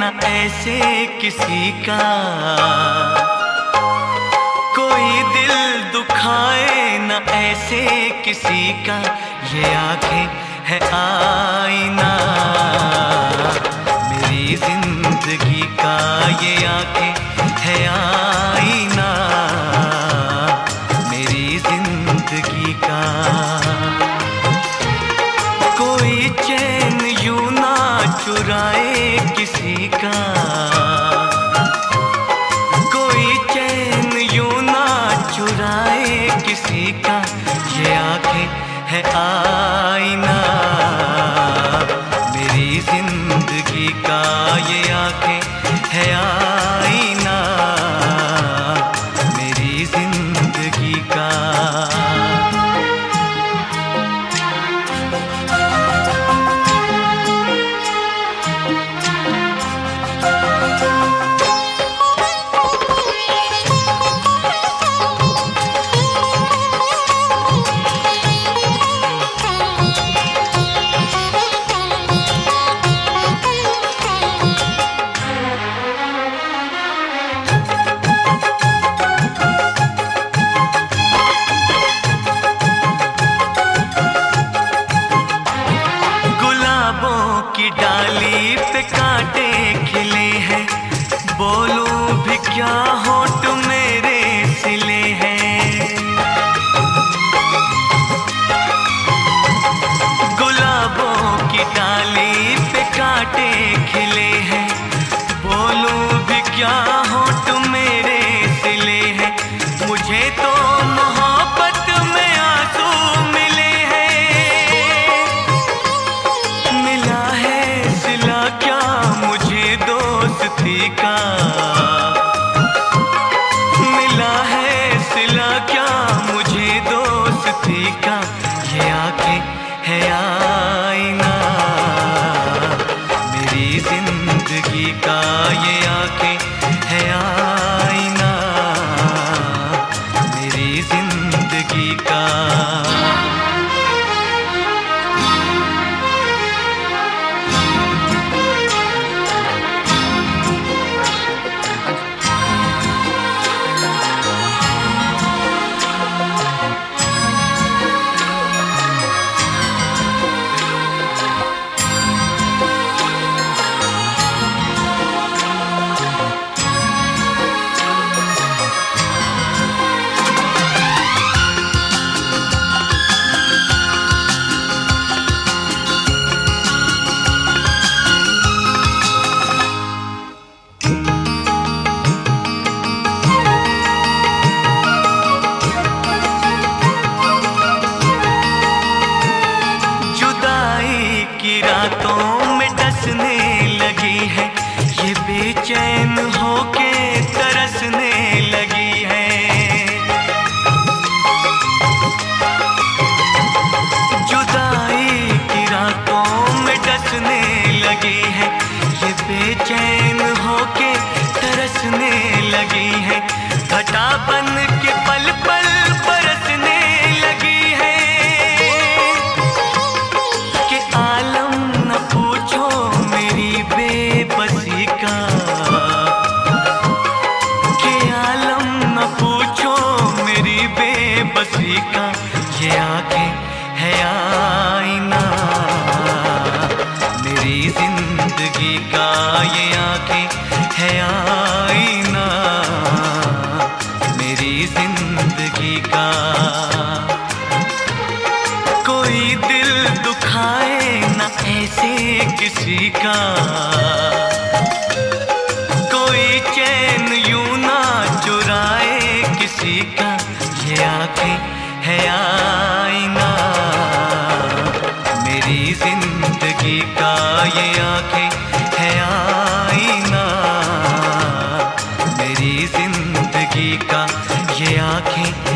न ऐसे किसी का, कोई दिल दुखाए न ऐसे किसी का। ये आंखें है आईना मेरी जिंदगी का, ये आंखें है आईना मेरी जिंदगी का। कोई चैन यूं ना चुराए किसी का, कोई चैन यूं ना चुराए किसी का। ये आंखें है आईना मेरी जिंदगी का, ये आंखें है आईना मेरी जिंदगी का। की डाली पे कांटे खिले हैं, बोलूं भी क्या होठ मेरे सिले हैं। गुलाबों की डाली पे कांटे खिले हैं, बोलूं भी क्या होठ मेरे सिले हैं। मुझे तो मोहब्बत में आंसू मिले हैं, मिला है सिला क्या मुझे दोस्ती का, मिला है सिला क्या मुझे दोस्ती का। ये आंखें है आईना मेरी जिंदगी का, ये आंखें है आईना मेरी जिंदगी का। की रातों में डसने लगी है, ये बेचैन होके तरसने लगी है। जुदाई की रातों में डसने लगी है, ये बेचैन होके तरसने लगी है। घटा बन के पल पल बरसने लगी है, कि आलम न पूछो मेरी बेबसी का, कि आलम न पूछो मेरी बेबसी का। ये आंखें है आईना मेरी जिंदगी का, ये आंखें है आईना मेरी जिंदगी का। कोई दिल दुखाए न ऐसे किसी का, कोई चैन यूं ना चुराए किसी का। ये आंखें है आईना मेरी जिंदगी का, ये आंखें है आईना मेरी जिंदगी का। ये आंखें